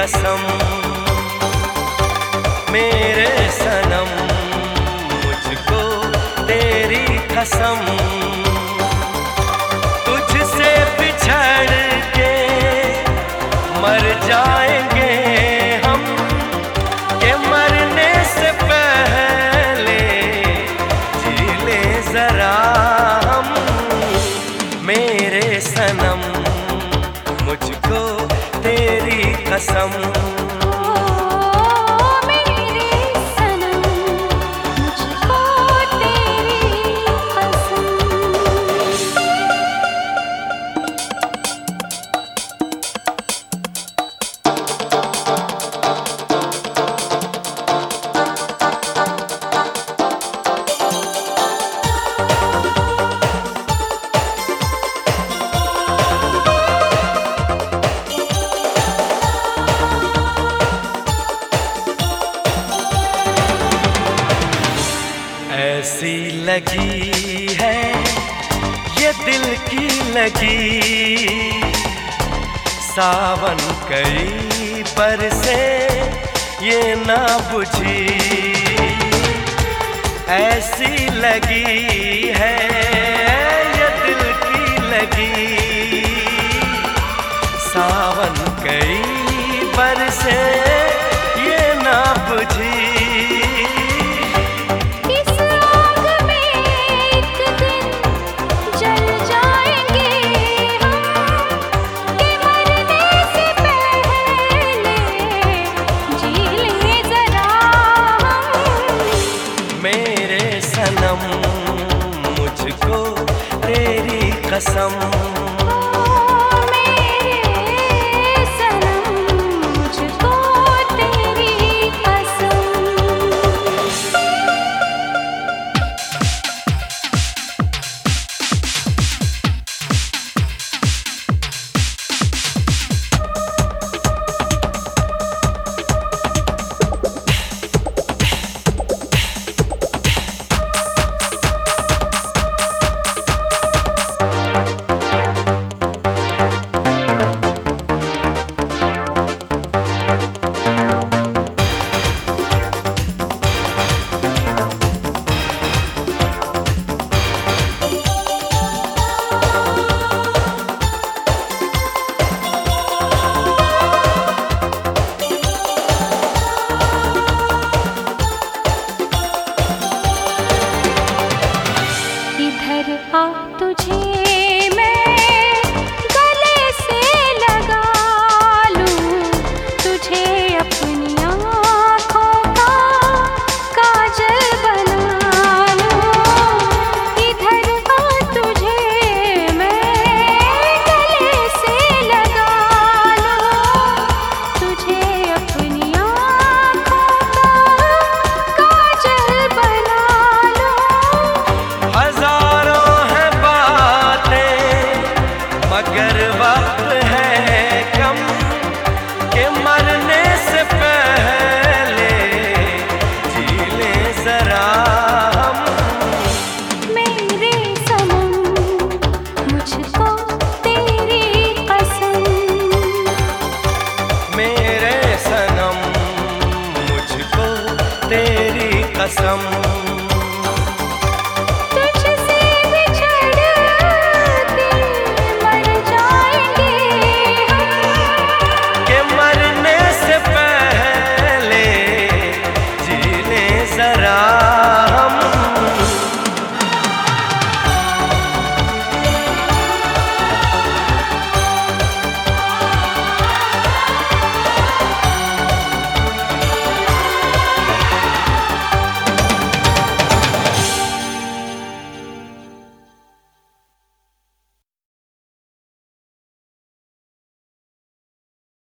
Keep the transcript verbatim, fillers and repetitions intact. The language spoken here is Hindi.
कसम, मेरे सनम मुझको तेरी कसम। तुझसे बिछड़ के मर जाएंगे हम, के मरने से पहले जी ले जरा हम। मेरे सनम मुझको तेरी कसम, ऐसी लगी है ये दिल की लगी। सावन कई बरसे ये ना बुझी, ऐसी लगी है ये दिल की लगी। सावन कई बरसे ये ना बुझी। मेरे सनम मुझको तेरी कसम, आ तुझे मैं गले से लगा लूं, तुझे अपनी आँखों का काजल बना लूं। इधर आ तुझे मैं गले से लगा लूं, तुझे अपनी आँखों का काजल बना लूं। हजारों मगर वक्त है कम, के मरने से पहले जी ले जरा हम। मेरे सनम मुझको तेरी कसम, मेरे सनम मुझको तेरी कसम।